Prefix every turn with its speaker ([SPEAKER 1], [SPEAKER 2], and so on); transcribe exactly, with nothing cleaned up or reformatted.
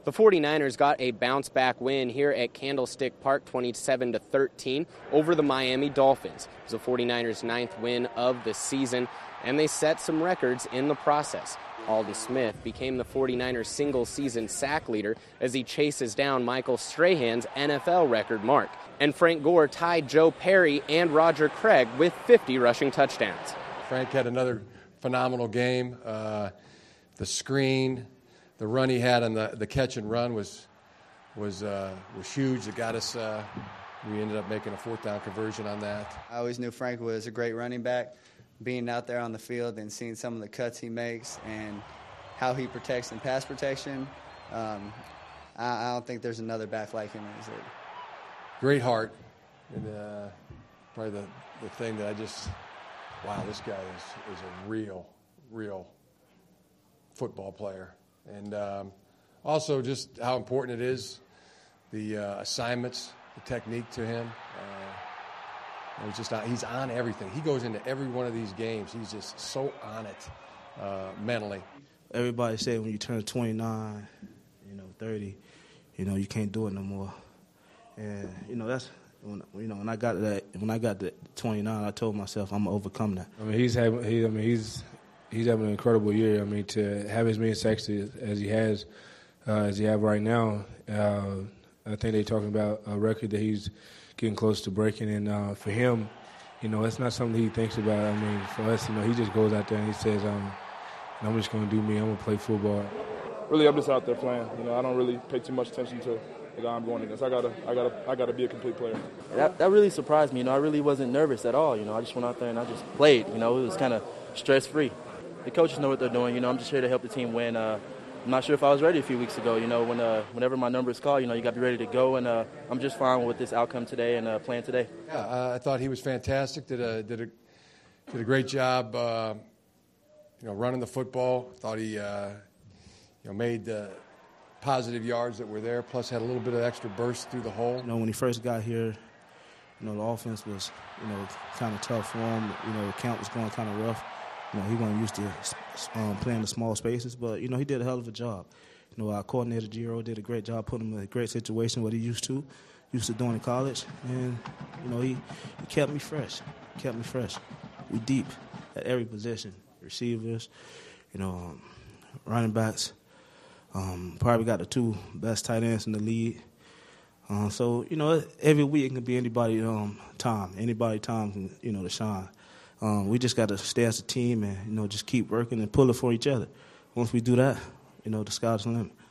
[SPEAKER 1] The 49ers got a bounce-back win here at Candlestick Park, twenty-seven to thirteen, over the Miami Dolphins. It was the 49ers' ninth win of the season, and they set some records in the process. Aldon Smith became the 49ers' single-season sack leader as he chases down Michael Strahan's N F L record mark. And Frank Gore tied Joe Perry and Roger Craig with fifty rushing touchdowns.
[SPEAKER 2] Frank had another phenomenal game. Uh, the screen, the run he had on the, the catch and run was was uh, was huge. It got us. Uh, we ended up making a fourth down conversion on that.
[SPEAKER 3] I always knew Frank was a great running back. Being out there on the field and seeing some of the cuts he makes and how he protects in pass protection, um, I, I don't think there's another back like him in his league.
[SPEAKER 2] Great heart, and uh, probably the, the thing that I just, wow, this guy is, is a real, real football player. And um, also just how important it is, the uh, assignments, the technique to him. Uh, he's just not, he's on everything. He goes into every one of these games. He's just so on it uh, mentally.
[SPEAKER 4] Everybody say when you turn twenty-nine, you know, thirty, you know, you can't do it no more. And you know that's when you know when I got to that when I got to twenty-nine, I told myself I'm gonna overcome that.
[SPEAKER 5] I mean he's having he, I mean he's he's having an incredible year. I mean to have as many sacks as he has uh, as he have right now, uh, I think they're talking about a record that he's getting close to breaking. And uh, for him, you know, it's not something he thinks about. I mean for us, you know, he just goes out there and he says, um, "I'm just gonna do me. I'm gonna play football."
[SPEAKER 6] Really, I'm just out there playing. You know, I don't really pay too much attention to the guy I'm going against. I gotta, I gotta, I gotta be a complete player.
[SPEAKER 7] That, that really surprised me. You know, I really wasn't nervous at all. You know, I just went out there and I just played. You know, it was kind of stress-free. The coaches know what they're doing. You know, I'm just here to help the team win. Uh, I'm not sure if I was ready a few weeks ago. You know, when uh, whenever my number is called, you know, you got to be ready to go. And uh, I'm just fine with this outcome today and uh, playing today.
[SPEAKER 2] Yeah, uh, I thought he was fantastic. Did a did a did a great job. Uh, you know, running the football. Thought he, uh, you know, made the positive yards that were there, plus had a little bit of extra burst through the hole.
[SPEAKER 4] You know, when he first got here, you know, the offense was, you know, kind of tough for him. You know, the count was going kind of rough. You know, he wasn't used to um, playing the small spaces, but, you know, he did a hell of a job. You know, our coordinator, Giro, did a great job putting him in a great situation, what he used to, used to doing in college. And, you know, he, he kept me fresh, kept me fresh. We deep at every position, receivers, you know, um, running backs. Um, probably got the two best tight ends in the league. Uh, so, you know, every week it can be anybody um, time. Anybody time can, you know, to shine. Um, we just got to stay as a team and, you know, just keep working and pull it for each other. Once we do that, you know, the sky's the limit.